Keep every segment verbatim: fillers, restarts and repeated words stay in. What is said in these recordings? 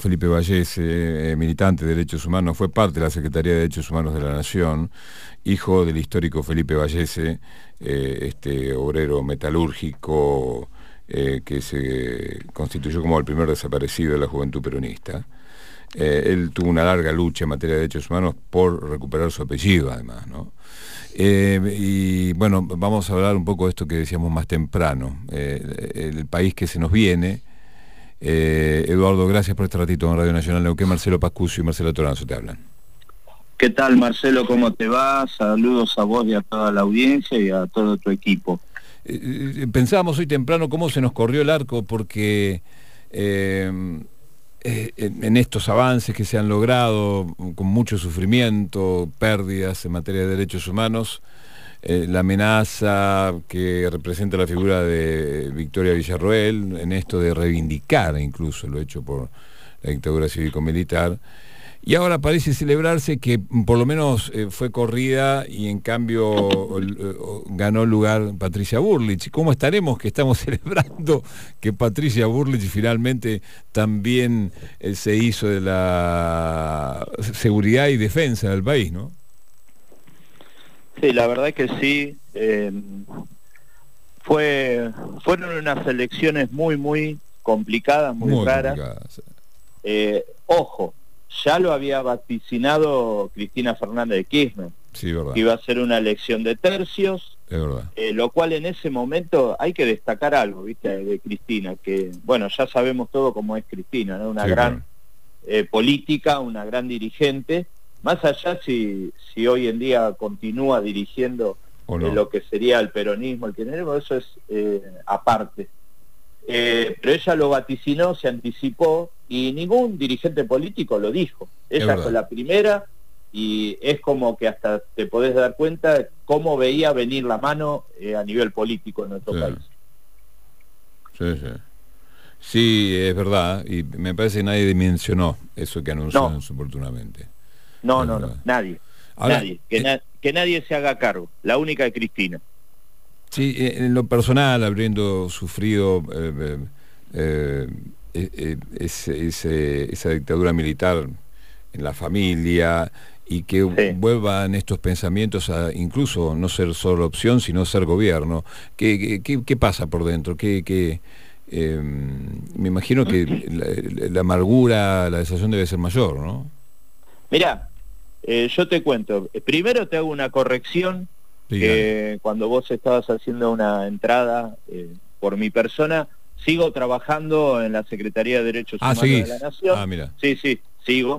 Felipe Vallese, eh, militante de derechos humanos, fue parte de la Secretaría de Derechos Humanos de la Nación, hijo del histórico Felipe Vallese, eh, este obrero metalúrgico eh, que se constituyó como el primer desaparecido de la juventud peronista. Eh, él tuvo una larga lucha en materia de derechos humanos por recuperar su apellido, además, ¿no? Eh, y bueno, vamos a hablar un poco de esto que decíamos más temprano, eh, el país que se nos viene. Eh, Eduardo, gracias por este ratito en Radio Nacional Neuquén. Marcelo Pascucio y Marcelo Toranzo te hablan. ¿Qué tal, Marcelo? ¿Cómo te va? Saludos a vos y a toda la audiencia y a todo tu equipo. Eh, pensábamos hoy temprano cómo se nos corrió el arco, porque eh, eh, en estos avances que se han logrado con mucho sufrimiento, pérdidas en materia de derechos humanos, eh, la amenaza que representa la figura de Victoria Villarroel en esto de reivindicar incluso lo hecho por la dictadura cívico-militar, y ahora parece celebrarse que por lo menos eh, fue corrida y en cambio eh, ganó lugar Patricia Bullrich. ¿Cómo estaremos que estamos celebrando que Patricia Bullrich finalmente también eh, se hizo de la seguridad y defensa del país, ¿no? Sí, la verdad que sí. Eh, fue fueron unas elecciones muy, muy complicadas, muy, muy raras. Complicadas. Eh, ojo, ya lo había vaticinado Cristina Fernández de Kirchner, sí, verdad, que iba a ser una elección de tercios, es verdad. Eh, lo cual en ese momento hay que destacar algo, ¿viste? De Cristina, que bueno, ya sabemos todo cómo es Cristina, ¿no? Una sí, gran claro. eh, política, una gran dirigente, más allá si, si hoy en día continúa dirigiendo no. eh, lo que sería el peronismo, el kirchnerismo, eso es eh, aparte. Eh, pero ella lo vaticinó, se anticipó, y ningún dirigente político lo dijo. Ella fue la primera, y es como que hasta te podés dar cuenta cómo veía venir la mano eh, a nivel político en nuestro sí. país. Sí, sí. Sí, es verdad, y me parece que nadie dimensionó eso que anunció no. oportunamente. No, es no, verdad. no, nadie. Ahora, nadie. Que, eh, na que nadie se haga cargo, la única es Cristina. Sí, en lo personal, habiendo sufrido eh, eh, eh, ese, ese, esa dictadura militar en la familia, y que sí. vuelvan estos pensamientos a incluso no ser solo opción, sino ser gobierno. ¿Qué, qué, qué pasa por dentro? ¿Qué, qué, eh, me imagino que la, la amargura, la desazón debe ser mayor, ¿no? Mirá, eh, yo te cuento. Primero te hago una corrección. Sí, que cuando vos estabas haciendo una entrada eh, por mi persona, sigo trabajando en la Secretaría de Derechos ah, Humanos ¿seguís? de la Nación. Ah, mira. Sí, sí, sigo.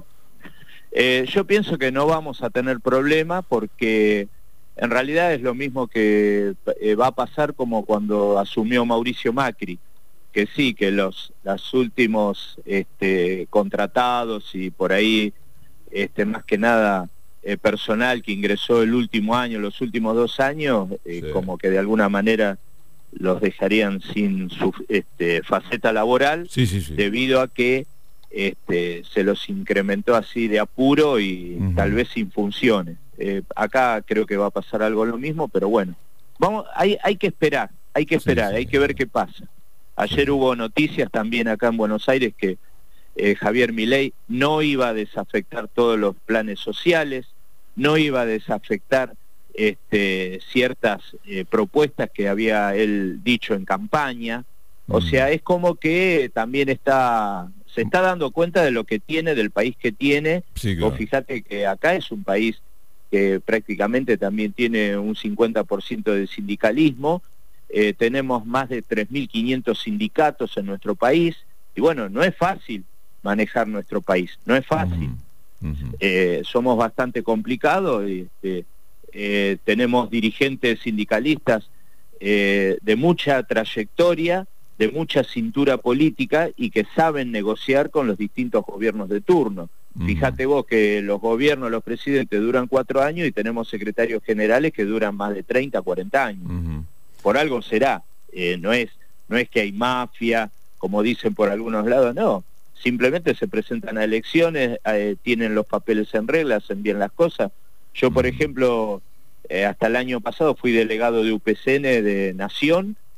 Eh, yo pienso que no vamos a tener problema, porque en realidad es lo mismo que eh, va a pasar como cuando asumió Mauricio Macri, que sí, que los, los últimos este, contratados y por ahí, este, más que nada, Eh, personal que ingresó el último año, los últimos dos años, eh, sí. como que de alguna manera los dejarían sin su este, faceta laboral, sí, sí, sí. debido a que este, se los incrementó así de apuro y uh-huh. tal vez sin funciones. Eh, acá creo que va a pasar algo lo mismo, pero bueno, vamos, hay, hay que esperar, hay que esperar, sí, sí, hay que ver qué pasa. Ayer sí. hubo noticias también acá en Buenos Aires que eh, Javier Milei no iba a desafectar todos los planes sociales, no iba a desafectar este, ciertas eh, propuestas que había él dicho en campaña. O mm. sea, es como que también está se está dando cuenta de lo que tiene, del país que tiene. Sí, claro. Vos fíjate que acá es un país que prácticamente también tiene un cincuenta por ciento de sindicalismo, eh, tenemos más de tres mil quinientos sindicatos en nuestro país, y bueno, no es fácil manejar nuestro país, no es fácil. Mm. Uh-huh. eh, somos bastante complicados, y, este, eh, tenemos dirigentes sindicalistas eh, de mucha trayectoria, de mucha cintura política, y que saben negociar con los distintos gobiernos de turno. Uh-huh. Fíjate vos que los gobiernos, los presidentes duran cuatro años y tenemos secretarios generales que duran más de treinta, cuarenta años. Uh-huh. Por algo será, eh, no es, no es que hay mafia, como dicen por algunos lados, no. Simplemente se presentan a elecciones, eh, tienen los papeles en regla, hacen bien las cosas. Yo, por ejemplo, eh, hasta el año pasado fui delegado de U P C N de Nación,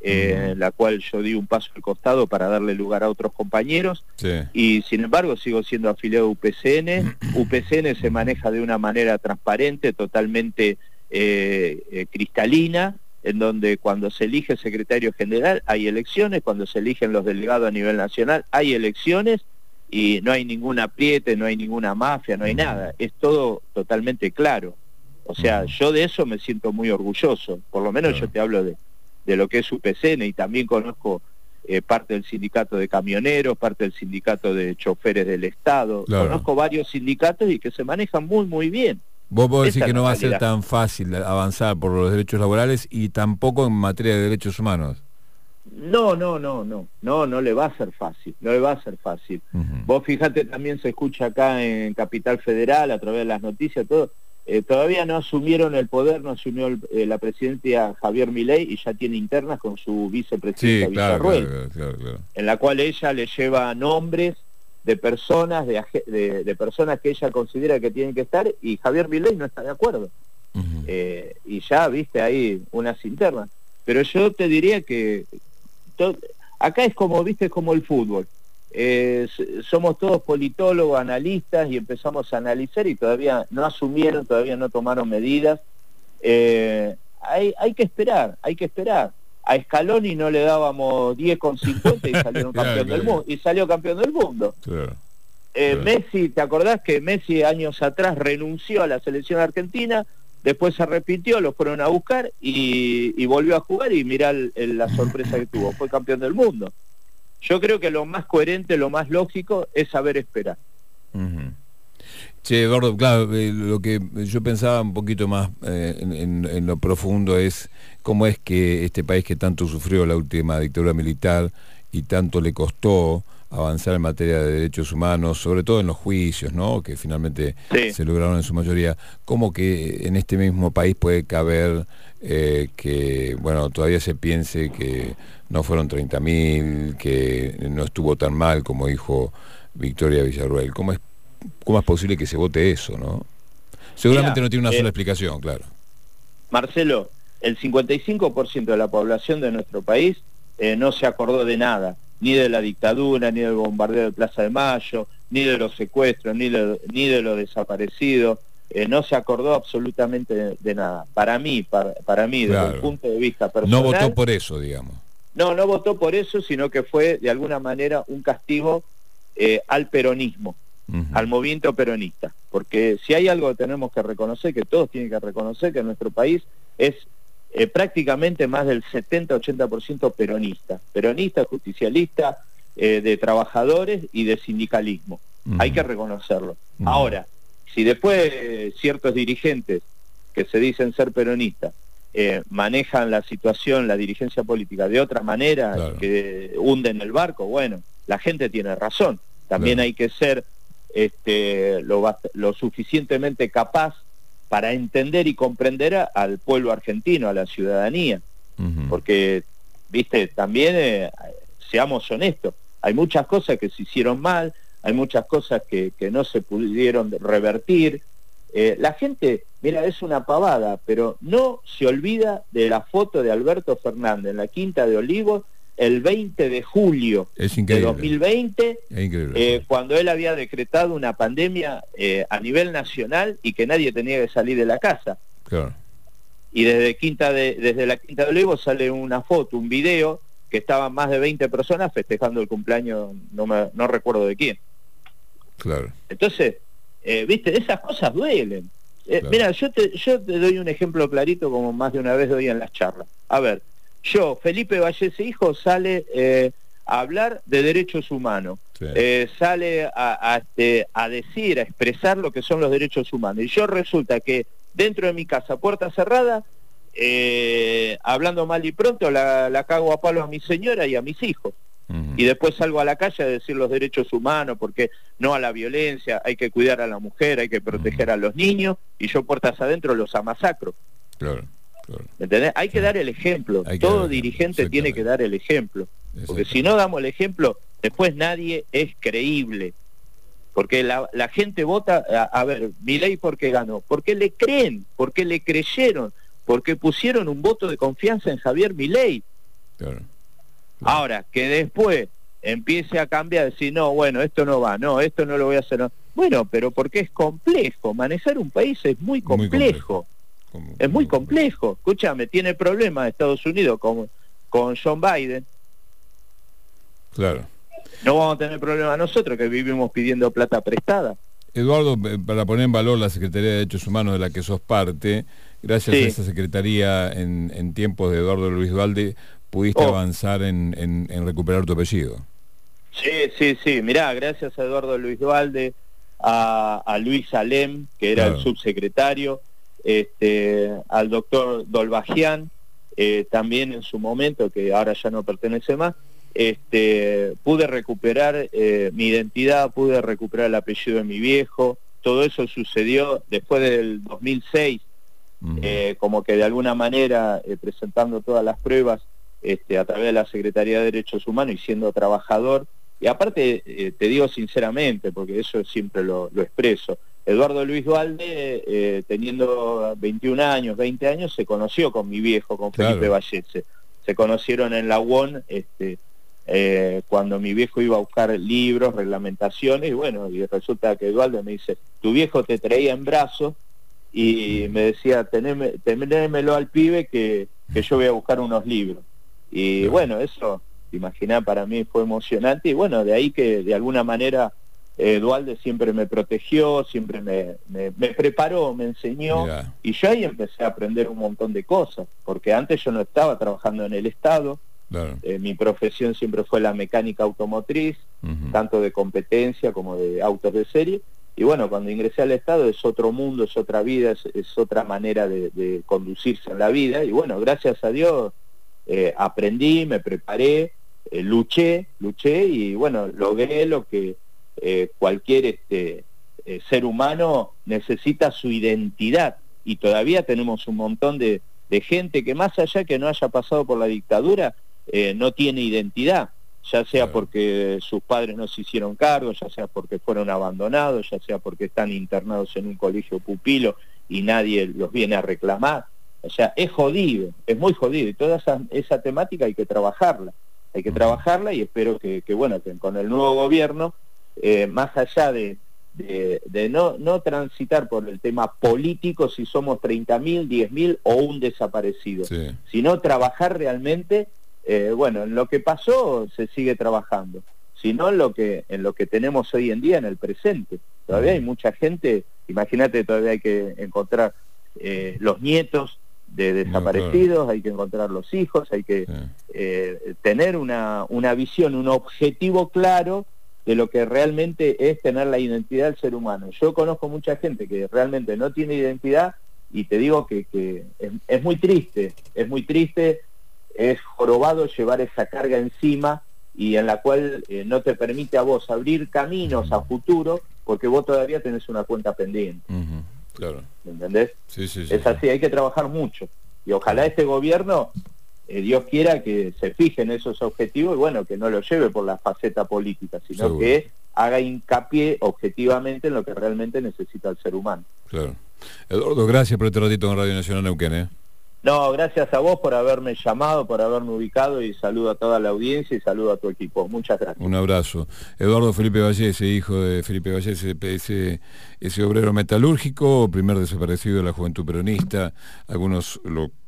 eh, en la cual yo di un paso al costado para darle lugar a otros compañeros, sí. Y sin embargo sigo siendo afiliado a U P C N. U P C N se maneja de una manera transparente, totalmente eh, eh, cristalina, en donde cuando se elige secretario general hay elecciones, cuando se eligen los delegados a nivel nacional hay elecciones, y no hay ningún apriete, no hay ninguna mafia, no hay nada, es todo totalmente claro. O sea, yo de eso me siento muy orgulloso, por lo menos yo te hablo de de lo que es U P C N, y también conozco eh, parte del sindicato de camioneros, parte del sindicato de choferes del Estado, claro. Conozco varios sindicatos y que se manejan muy muy bien. Vos podés decir que no va a ser tan fácil avanzar por los derechos laborales y tampoco en materia de derechos humanos. No, no, no, no, no, no le va a ser fácil, no le va a ser fácil. Uh-huh. Vos fíjate, también se escucha acá en Capital Federal, a través de las noticias, todo. Eh, todavía no asumieron el poder, no asumió el, eh, la presidencia Javier Milei, y ya tiene internas con su vicepresidenta, sí, claro, claro, claro, claro. En la cual ella le lleva nombres de personas de, de, de personas que ella considera que tienen que estar, y Javier Milei no está de acuerdo. Uh-huh. eh, y ya viste ahí unas internas. Pero yo te diría que to, acá es como, viste, como el fútbol. Eh, somos todos politólogos, analistas, y empezamos a analizar y todavía no asumieron, todavía no tomaron medidas. Eh, hay, hay que esperar, hay que esperar. A Scaloni no le dábamos diez con cincuenta y salió campeón del mundo, y salió campeón del mundo. Claro. Eh, claro. Messi, ¿te acordás que Messi años atrás renunció a la selección argentina? Después se arrepintió, lo fueron a buscar y, y volvió a jugar, y mirá el, el, la sorpresa que tuvo, fue campeón del mundo. Yo creo que lo más coherente, lo más lógico es saber esperar. Uh-huh. Che, Eduardo, claro, eh, lo que yo pensaba un poquito más eh, en, en, en lo profundo es cómo es que este país, que tanto sufrió la última dictadura militar y tanto le costó avanzar en materia de derechos humanos, sobre todo en los juicios, ¿no?, que finalmente sí. se lograron en su mayoría, cómo que en este mismo país puede caber eh, que, bueno, todavía se piense que no fueron treinta mil, que no estuvo tan mal como dijo Victoria Villarruel. ¿Cómo es, cómo es posible que se vote eso, no? Seguramente Mirá, no tiene una eh, sola explicación, claro. Marcelo, el cincuenta y cinco por ciento de la población de nuestro país eh, no se acordó de nada, ni de la dictadura, ni del bombardeo de Plaza de Mayo, ni de los secuestros, ni de, ni de los desaparecidos. Eh, no se acordó absolutamente de, de nada. Para mí, para, para mí, claro. Desde el punto de vista personal... No votó por eso, digamos. No, no votó por eso, sino que fue de alguna manera un castigo eh, al peronismo, uh-huh. al movimiento peronista. Porque si hay algo que tenemos que reconocer, que todos tienen que reconocer, que nuestro país es eh, prácticamente más del setenta a ochenta por ciento peronista. Peronista, justicialista, eh, de trabajadores y de sindicalismo. Uh-huh. Hay que reconocerlo. Uh-huh. Ahora, si después eh, ciertos dirigentes que se dicen ser peronistas Eh, manejan la situación, la dirigencia política de otra manera, claro. que hunden el barco, bueno, la gente tiene razón. También claro. hay que ser este, lo, lo suficientemente capaz para entender y comprender a, al pueblo argentino, a la ciudadanía. Uh-huh. Porque, viste, también eh, seamos honestos, hay muchas cosas que se hicieron mal, hay muchas cosas que, que no se pudieron revertir. Eh, la gente, mira, es una pavada, pero no se olvida de la foto de Alberto Fernández en la Quinta de Olivos el veinte de julio de dos mil veinte, eh, cuando él había decretado una pandemia eh, a nivel nacional y que nadie tenía que salir de la casa. Claro. Y desde, Quinta de, desde la Quinta de Olivos sale una foto, un video, que estaban más de veinte personas festejando el cumpleaños, no, me, no recuerdo de quién. Claro. Entonces... Eh, viste, esas cosas duelen. Eh, claro. Mira, yo te, yo te doy un ejemplo clarito, como más de una vez doy en las charlas. A ver, yo, Felipe Vallese Hijo, sale eh, a hablar de derechos humanos, sí. eh, sale a, a, este, a decir, a expresar lo que son los derechos humanos. Y yo resulta que dentro de mi casa, puerta cerrada, eh, hablando mal y pronto, la, la cago a palo a mi señora y a mis hijos. Uh-huh. Y después salgo a la calle a decir los derechos humanos, porque no a la violencia, hay que cuidar a la mujer, hay que proteger uh-huh. a los niños, y yo puertas adentro los amasacro. Claro, claro. ¿Me entendés? Hay que sí. dar el ejemplo, todo dirigente tiene que dar el ejemplo, porque si no damos el ejemplo, después nadie es creíble, porque la, la gente vota, a, a ver, Milei ¿por qué ganó? Porque le creen, porque le creyeron, porque pusieron un voto de confianza en Javier Milei. Claro. Claro. Ahora, que después empiece a cambiar, decir, no, bueno, esto no va, no, esto no lo voy a hacer. No. Bueno, pero porque es complejo, manejar un país es muy complejo, muy complejo. Como, es muy complejo. Escúchame, tiene problemas Estados Unidos con, con John Biden. Claro. No vamos a tener problemas nosotros que vivimos pidiendo plata prestada. Eduardo, para poner en valor la Secretaría de Derechos Humanos de la que sos parte, gracias sí. a esa Secretaría en, en tiempos de Eduardo Luis Duhalde, pudiste oh. avanzar en, en, en recuperar tu apellido. Sí, sí, sí, mirá, gracias a Eduardo Luis Duhalde, a, a Luis Alem, que era claro. el subsecretario, este, al doctor Dolbajian, eh, también en su momento, que ahora ya no pertenece más, este, pude recuperar eh, mi identidad, pude recuperar el apellido de mi viejo. Todo eso sucedió después del dos mil seis, uh-huh. eh, como que de alguna manera, eh, presentando todas las pruebas este, a través de la Secretaría de Derechos Humanos y siendo trabajador. Y aparte, eh, te digo sinceramente, porque eso siempre lo, lo expreso, Eduardo Luis Duhalde, eh, teniendo veintiún años, veinte años, se conoció con mi viejo, con Felipe claro. Vallese. Se conocieron en la U O N, este, eh, cuando mi viejo iba a buscar libros, reglamentaciones, y bueno, y resulta que Duhalde me dice, tu viejo te traía en brazos, y me decía, tenéme, tenémelo al pibe que, que yo voy a buscar unos libros. Y claro. bueno, eso, imaginá, para mí fue emocionante, y bueno, de ahí que de alguna manera eh, Duhalde siempre me protegió, siempre me, me, me preparó, me enseñó, Mirá. y yo ahí empecé a aprender un montón de cosas, porque antes yo no estaba trabajando en el Estado, claro. eh, mi profesión siempre fue la mecánica automotriz, uh-huh. tanto de competencia como de autos de serie, y bueno, cuando ingresé al Estado es otro mundo, es otra vida, es, es otra manera de, de conducirse en la vida, y bueno, gracias a Dios eh, aprendí, me preparé, eh, luché, luché, y bueno, logré lo que Eh, cualquier este, eh, ser humano necesita, su identidad, y todavía tenemos un montón de, de gente que más allá que no haya pasado por la dictadura, eh, no tiene identidad, ya sea porque sus padres no se hicieron cargo, ya sea porque fueron abandonados, ya sea porque están internados en un colegio pupilo y nadie los viene a reclamar. O sea, es jodido, es muy jodido, y toda esa, esa temática hay que trabajarla, hay que trabajarla, y espero que, que bueno, que con el nuevo gobierno, Eh, más allá de, de, de no, no transitar por el tema político, si somos treinta mil, diez mil o un desaparecido, sí. sino trabajar realmente, eh, bueno, en lo que pasó se sigue trabajando, sino en lo que, en lo que tenemos hoy en día, en el presente. Todavía hay mucha gente, imagínate, todavía hay que encontrar eh, los nietos de desaparecidos, no, claro. hay que encontrar los hijos, hay que sí. eh, tener una, una visión, un objetivo claro de lo que realmente es tener la identidad del ser humano. Yo conozco mucha gente que realmente no tiene identidad, y te digo que, que es, es muy triste, es muy triste, es jorobado llevar esa carga encima, y en la cual eh, no te permite a vos abrir caminos a futuro, porque vos todavía tenés una cuenta pendiente. Uh-huh, claro. ¿Me entendés? Sí, sí, sí, es así, sí. hay que trabajar mucho, y ojalá este gobierno, Eh, Dios quiera que se fije en esos objetivos, y bueno, que no lo lleve por la faceta política, sino Seguro. que haga hincapié objetivamente en lo que realmente necesita el ser humano. Claro. Eduardo, gracias por este ratito en Radio Nacional Neuquén, ¿eh? No, gracias a vos por haberme llamado, por haberme ubicado, y saludo a toda la audiencia y saludo a tu equipo. Muchas gracias. Un abrazo. Eduardo Felipe Vallese, hijo de Felipe Vallese, ese, ese obrero metalúrgico, primer desaparecido de la Juventud Peronista. Algunos lo